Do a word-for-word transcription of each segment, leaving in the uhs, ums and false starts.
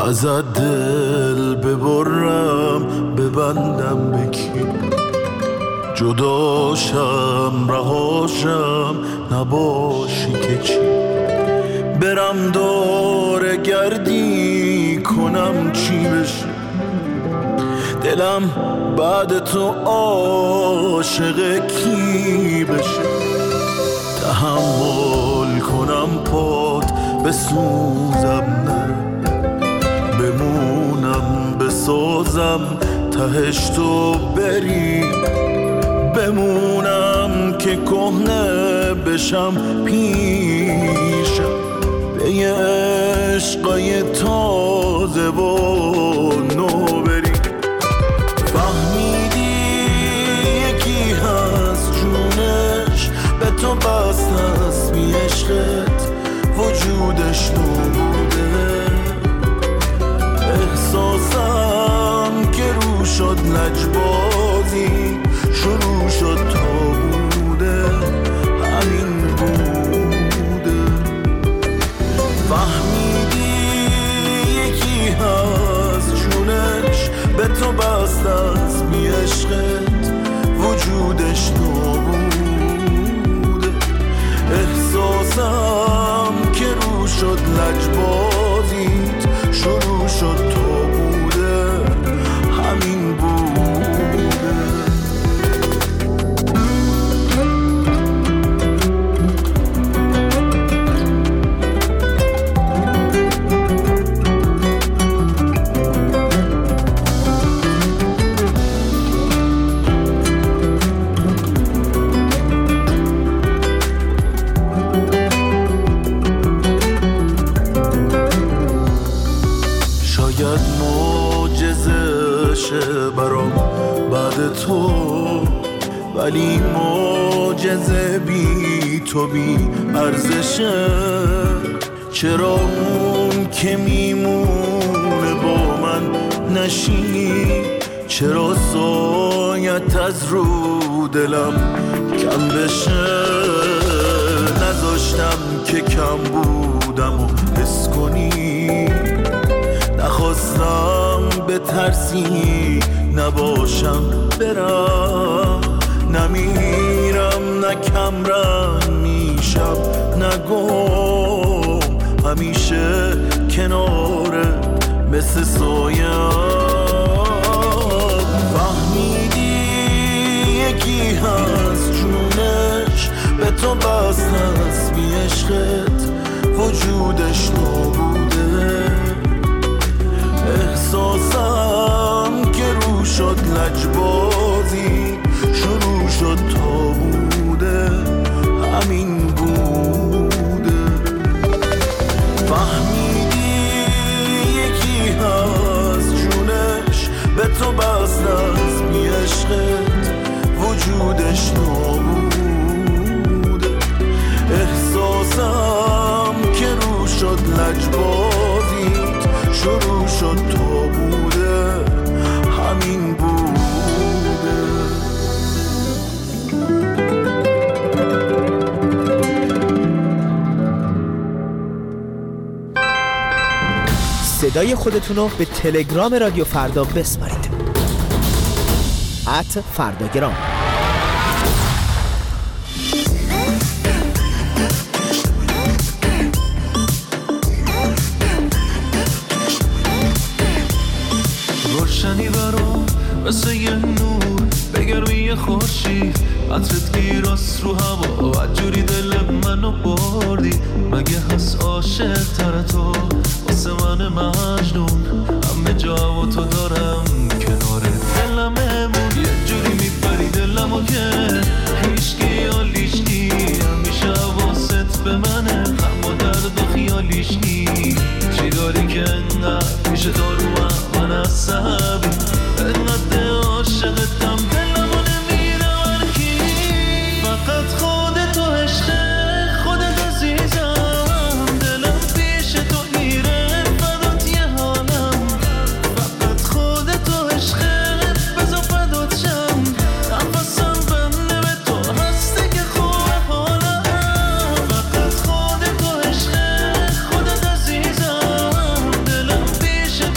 ازت دل ببرم ببندم بکی، جداشم رهاشم نباشی که چی، برم دور گردی کنم چی بشه، دلم بعد تو عاشق کی بشه، تحمل کنم پات بسوزم نه بمونم بسازم تهش تو بری، بمونم که کهنه بشم پیشم به یه عشقای تازه و نو بری. فهمیدی یکی هست جونش به تو بست هست بی عشقت وجودش نبوده، احساسم که رو شد لجبازی شروع شد تا بوده همین بوده. فهمیدی یکی هست جونش به تو بست از بی عشقت وجودش نبوده، احساسم که رو شد لجبازیت شروع شد تا بوده همین بوده. شاید معجزه شه برام بعد تو، ولی معجزه بی تو بی ارزشه. چرا اون که میمونه با من نشی، چرا سایت از رو دلم کم بشه، نذاشتم که کم بودم و حس کنی، نخواستم به ترسی نباشم برم، نمیرم نه کمرنگ میشم نه گم، همیشه کنارت مثل سایم. فهمیدی یکی هست جونش به تو بست هست بی عشقت وجودش نبوده، احساسم که رو شد لجبازی شروع شد تا بوده همین بوده. فهمیدی یکی هست جونش به تو بست از بی عشقت وجودش نبوده، احساسم که رو شد لجبازیت شروع شد تا بوده همین بوده. صدای خودتونو به تلگرام رادیو فردا بسپارید ات فرداگرام. روشنی برام مثل یه نور بگرمی خورشید، عطرت گیراست رو هوا و جوری دل منو بردی، مگه هست عاشق تر تو واسه من مجنون، همه جا و تو دارم کنار دلم امون، یه جوری میبری دلمو که هیچکی یا لیشکی، همیشه واسط به منه غم و درد و خیالیش نی، چی داری که انقدر میشه دارو من عصبی، انقدر عاشقتم دلمو نمیره ورکی، فقط خودتو عشق خودت عزیزم، دلم پیش تو میره فدات یه حالم، فقط خودتو عشق بذار فدات شم، نفسم بنده به تو هسته که خوبه حالم، فقط خودتو عشق خودت عزیزم، دلم پیش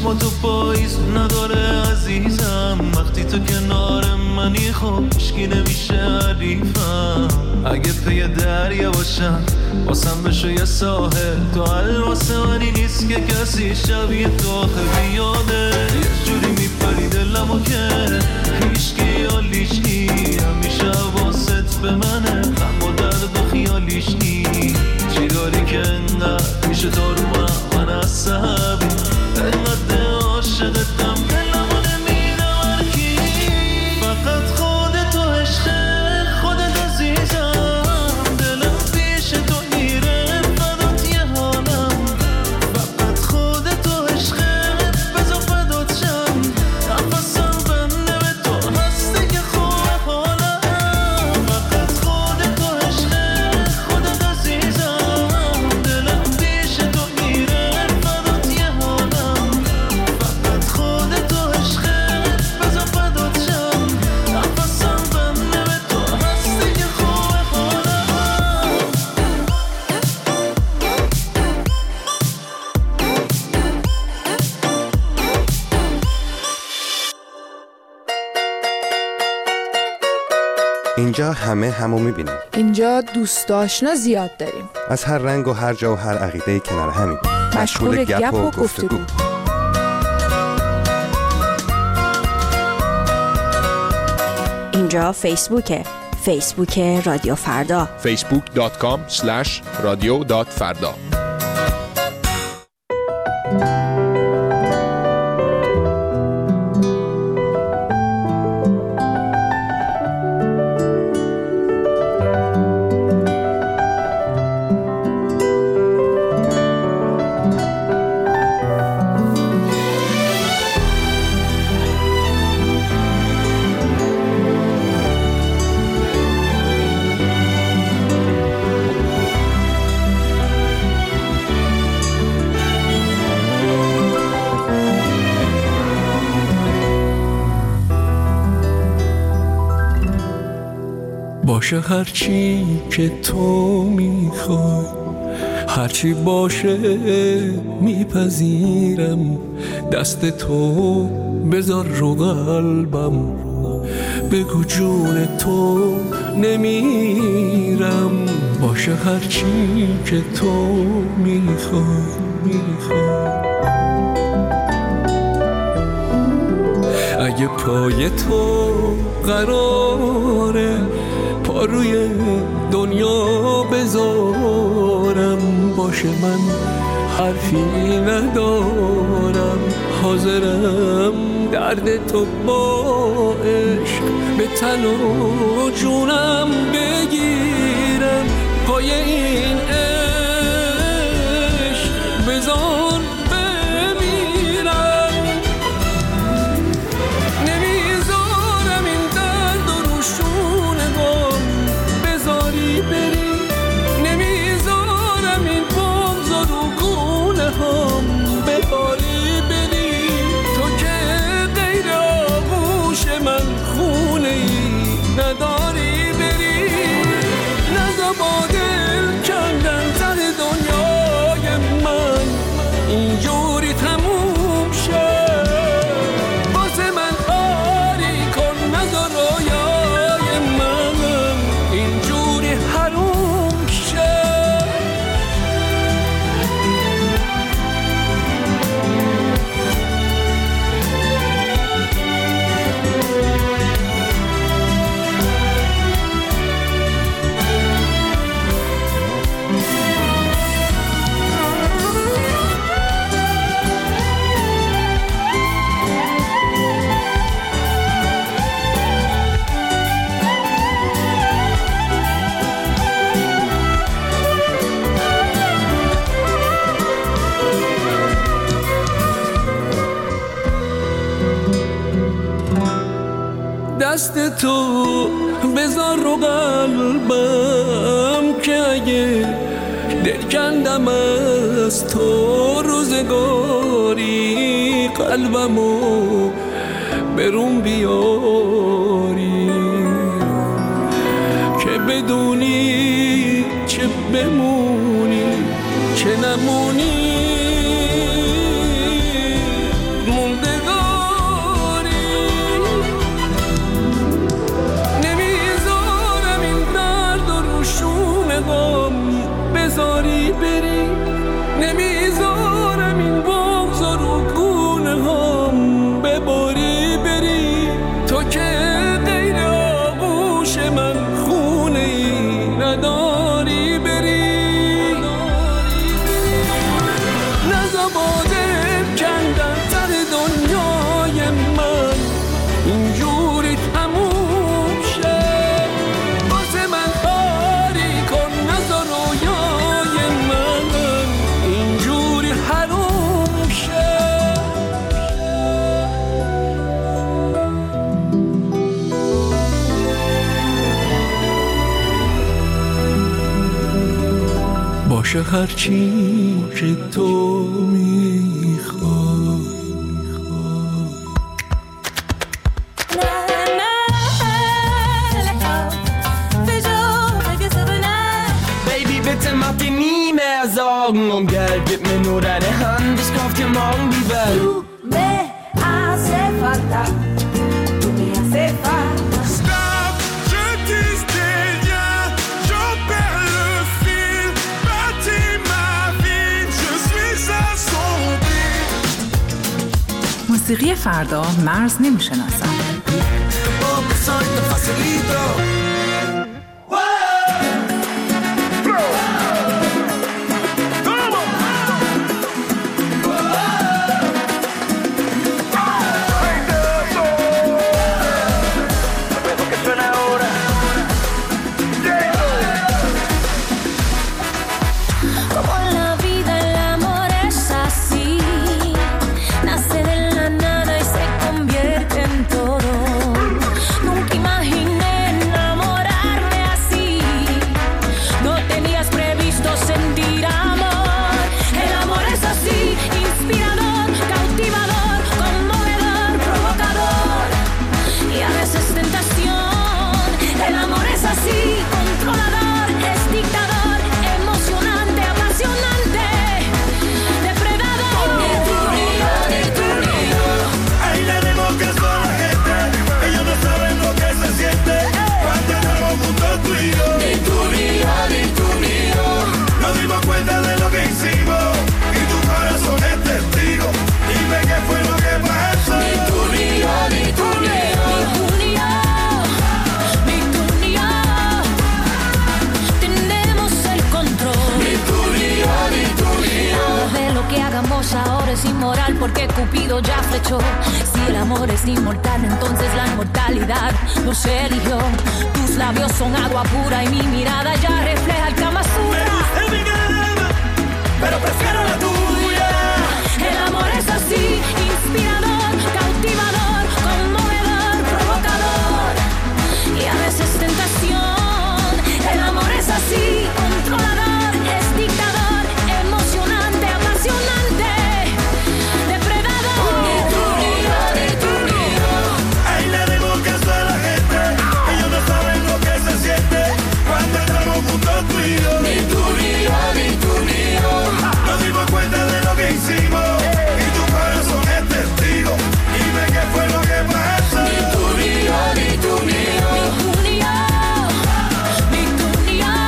چشماتو پاییز نداره عزیزم، وقتی تو کنار منی خب هیچکی نمیشه حریفم. اگه پی دریا باشم واسم بشو یه ساحل، تو حل واسه منی نیست که کسی شبیه تو آخه بیاده. یه جوری میپری دلمو که هیچکی حالیشکی، همیشه حواست به منه غم و درد و خیالیشکی. چی داری که انقدر میشه تو رو من من از صحبی، انقدر عاشقتم دلمو نمیدم هرکی. فقط خودتو عشق خودت عزیزم، دلم پیش تو میره فدات یه حالم. فقط خودتو عشق بذار فدات شم، نفسم بنده به تو هستی که خوب حالم. فقط خودتو عشق خودت عزیزم، دلم پیش تو میره فدات یه حالم. فقط خودتو عشق بذار فدات شم، نفسم بنده به تو هستی که خوب حالم. اینجا همه همو میبینیم. اینجا دوست آشنا زیاد داریم. از هر رنگ و هر جا و هر عقیده کنار همین. مشغول گپ و گفتگو. اینجا فیسبوکه، فیسبوک رادیو فردا. فیسبوک دات کام اسلش رادیو دات فردا. باشه هرچی که تو میخوای، هرچی باشه میپذیرم. دست تو بذار رو قلبم، بگو جون تو نمیرم. باشه هرچی که تو میخوای میخوای. اگه پای تو قراره پا روی دنیا بذارم، باشه من حرفی ندارم، حاضرم درد تو با عشق به تن و جونم بگیرم. پای این عشق بذار بمیرم. نمیذارم این درد و روشونه غم بذاری بری، نمیذارم این بغض و رو گونه هم بباری بری. تو که غیر آغوش من خونه ای نداری بری. نزا با دل کندن ته دنیای من اینجوری تموم شد. واسه من آری کن، نزا رویای من اینجوری حروم شد. دست تو بذار رو قلبم، که اگه دل کندم از تو روزگاری، قلبمو برون بیاری. که بدونی چه بمونی چه نمونی، باشه هرچی که تو میخوای. Bitte mach dir nie mehr Sorgen um Geld, gib mir nur deine Hand, ich kauf dir morgen die Welt. Du me hace falta, du me hace falta. Stop, je dis rien, je perds le fil, bâtis ma vie, je suis à son beat. موسیقی فردا مرز نمیشناسد. Inmoral porque Cupido ya flechó. Si el amor es inmortal, entonces la inmortalidad nos eligió. Tus labios son agua pura y mi mirada ya refleja el Kama Sutra. Pero prefiero la tuya. El amor es así, inspirador, cautivador, conmovedor, provocador y a veces tentación. El amor es así, controlador, es dictador, emocionante, apasionante. Tú y yo, ni tú ni yo, ni tú ni yo, nos dimos cuenta de lo que hicimos y tu corazón es testigo. Dime qué fue lo que pasó. Ni tú ni yo, ni tú ni yo, ni tú ni yo, ni tú ni yo,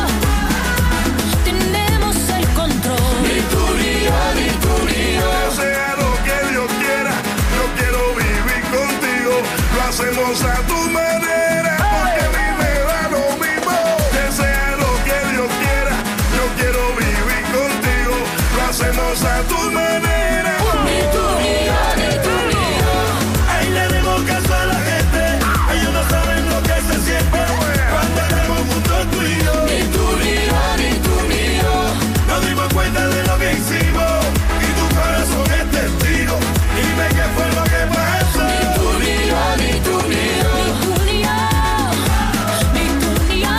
tenemos el control. Ni tú ni yo, ni tú ni yo. Sea lo que Dios quiera, yo quiero vivir contigo. Lo hacemos a tu manera, porque a mí me da lo mismo. Hacemos a tu manera. Ni tú ni yo, ni tú ni yo. Ahí le demos caso a la gente. Ellos no saben lo que se siente cuando estamos juntos tú y yo. Ni tú ni yo, ni tú ni yo. Nos dimos cuenta de lo que hicimos y tu corazón es testigo. Dime qué fue lo que pasó. Ni tú ni yo, ni tú ni yo. Ni tú ni yo, ni tú ni yo.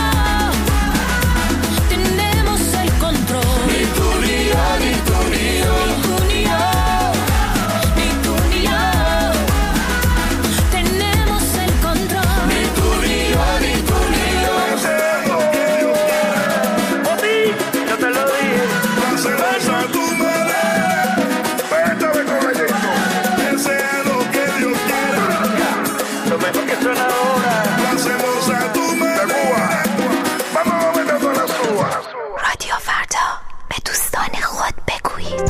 Tenemos el control. Ni tú ni yo, ni tú ni yo. Ni tú ni yo, ni tú ni yo. Tenemos el control. Ni tú ni yo, ni tú ni yo. Sea lo que Dios quiera. Por ti, yo te lo dije. Lo hacemos a tu manera. Pétame con el disco. Que sea lo que Dios quiera. Lo mejor que suena ahora. Lo hacemos a tu manera. Vamos a meter todas las uvas. رادیو فردا به دوستان خود بگویید.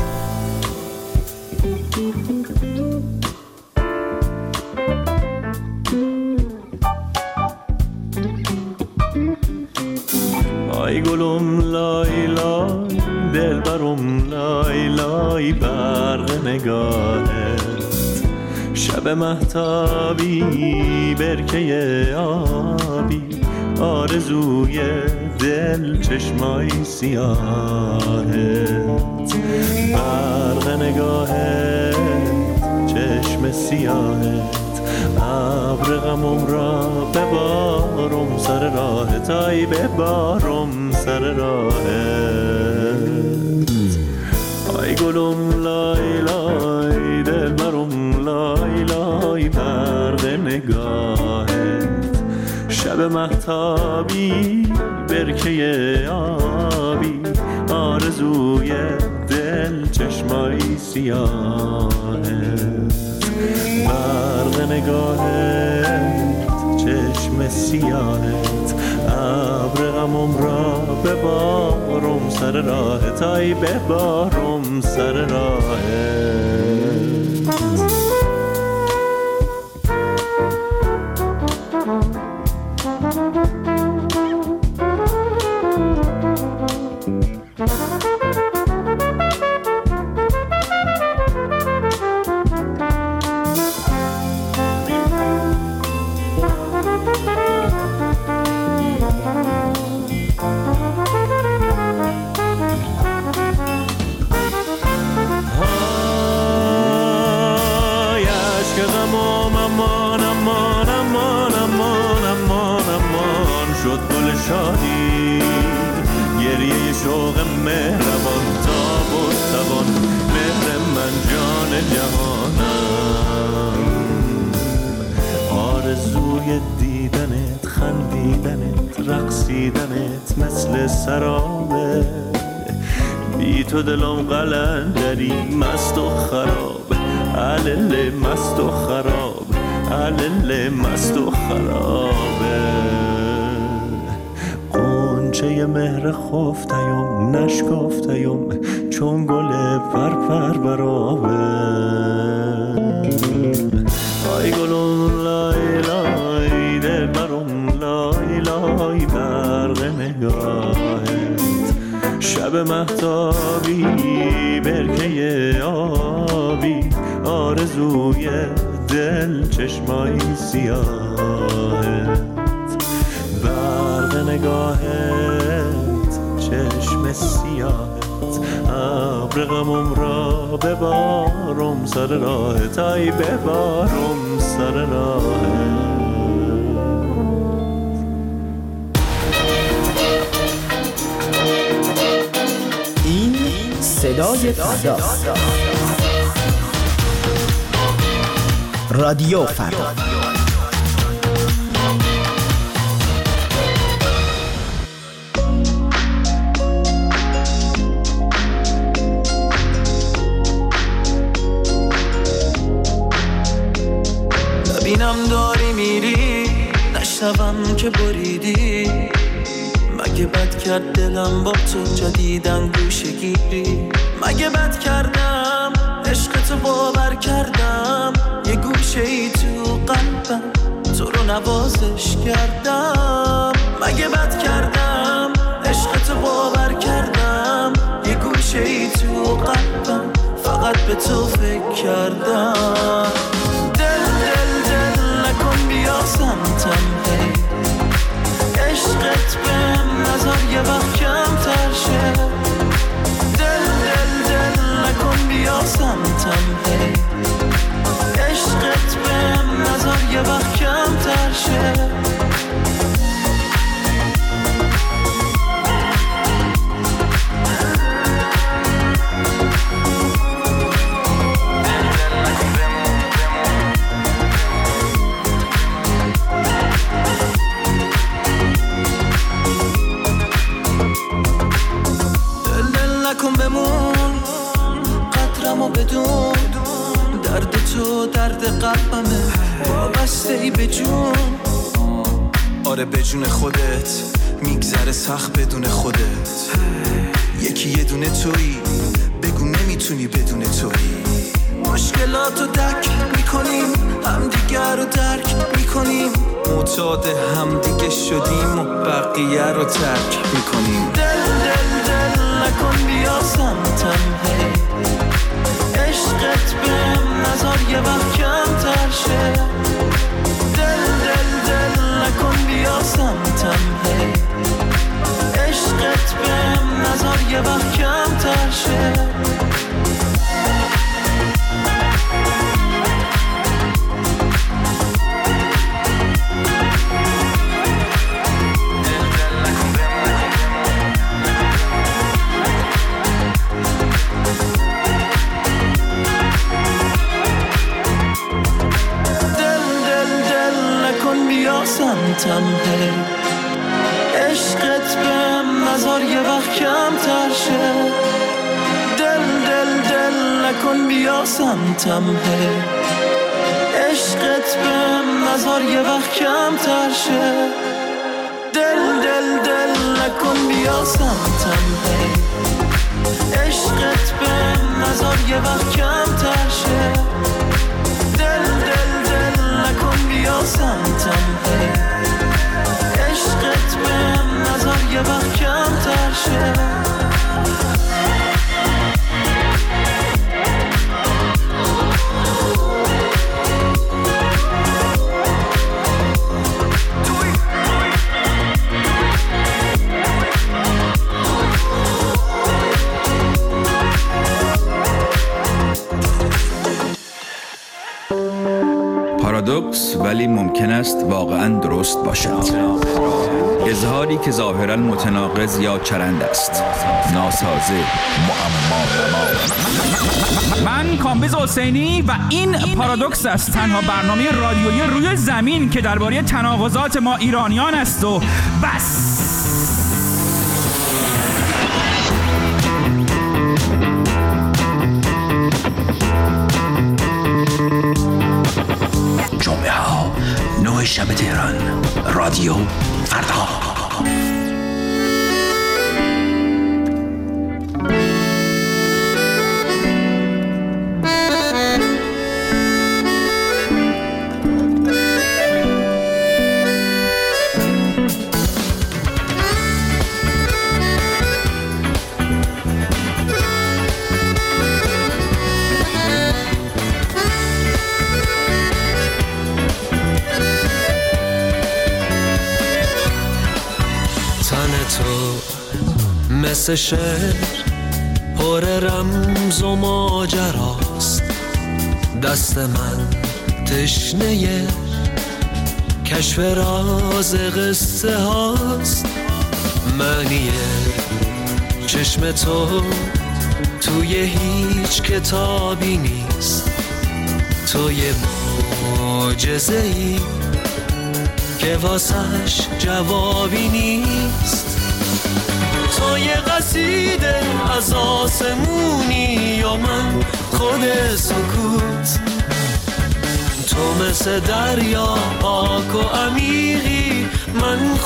آی گلم لای لای دلبرم لای لای برق نگاهت شب مهتابی برکه آبی آرزوی دل چشمای سیاهت برق نگاهت چشم سیاهت ابر غمم را ببارم سر راهت آی ببارم سر راهت گلم لای لای دلبرم لای لای برق نگاهت شب مهتابی برکه آبی آرزوی دل چشمای سیاهت برق نگاهت چشم سیاهت ابر غمم را ببارم سر راهت ای ببارم سر راهت شادی گریه شوق مهربان تاب و توان مهر من جان جهانم آرزوی دیدنت خندیدنت رقصیدنت مثل سرابه بی تو دلم قلندری مست و خراب علل مست و خراب علل مست و خرابه چه مهر خفتیم نشکفتیم چون گل پرپر برابه آی گلون لای لای دلبرم لای لای برق نگاهت شب مهتابی برکه آبی آرزوی دل چشمای سیاهت برق نگاهت چشم سیاهت ابر غمم را ببارم سر راهت ای ببارم سر راهت این صدای فردا رادیو فردا ببینم داری میری نشنوم که بریدی مگه بد کرد دلم با تو جدیدن گوشه گیری مگه بد کردم عشق تو باور کردم یه گوشه ای تو قلبم تو رو نوازش کردم مگه بد کردم عشق تو باور کردم یه گوشه ای تو قلبم فقط به تو فکر کردم بیا سمتم هی عشقت بهم نظر یه وقت کم تر شه دل دل دل نکن بیا سمتم هی عشقت بهم نظر یه وقت کم تر شه نکن بمون قدرمو بدون درد تو درد قلبمه وابسته ای به جون آره به جون خودت میگذره سخت بدون خودت یکی یه دونه تویی بگو نمیتونی بدون تویی مشکلاتو دک میکنیم همدیگر رو درک میکنیم معتاد همدیگه شدیم و بقیه رو ترک میکنیم دل دل دل نکن بیا سمتم هی عشقت بهم نظر یه وقت کم تر شه دل دل دل نکن بیا سمتم هی عشقت بهم نظر یه وقت کم تر شه سمتم هی عشقت بهم نذار یه وقت کمتر شه دل دل دل نکن بیا سمتم هی عشقت بهم نذار یه وقت کمتر شه دل دل دل نکن بیا سمتم هی عشقت بهم نذار یه وقت کمتر شه دل دل دل نکن بیا سمتم هی عشقت بهم نذار یه وقت کمتر شه پارادوکس ولی ممکن است واقعا درست باشد. اظهاری که ظاهرا متناقض یا چرند است، ناسازه، معما. من کامبیز حسینی و این پارادوکس است، تنها برنامه رادیویی روی زمین که درباره تناقضات ما ایرانیان است و بس. جمعه ها نه شب تهران، رادیو فردا. مثل شعر پر رمز و ماجراست، دست من تشنه کشف راز قصه هاست. معنی چشم تو توی هیچ کتابی نیست، تو یه معجزه ای که واسش جوابی نیست. تو یه قصیده از آسمونی یا من خود سکوت، تو مثل دریا پاک و عمیقی، من